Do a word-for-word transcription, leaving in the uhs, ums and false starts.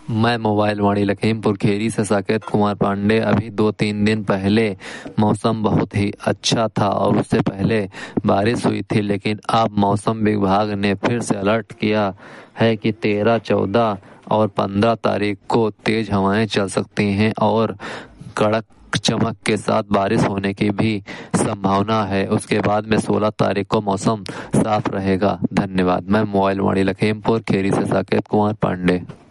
मैं मोबाइल वाणी लखीमपुर खीरी से साकेत कुमार पांडे। अभी दो तीन दिन पहले मौसम बहुत ही अच्छा था और उससे पहले बारिश हुई थी, लेकिन अब मौसम विभाग ने फिर से अलर्ट किया है कि तेरह, चौदह और पंद्रह तारीख को तेज हवाएं चल सकती हैं और कड़क चमक के साथ बारिश होने की भी संभावना है। उसके बाद में सोलह तारीख को मौसम साफ रहेगा। धन्यवाद। मैं मोबाइल वाणी लखीमपुर खीरी से साकेत कुमार पांडे।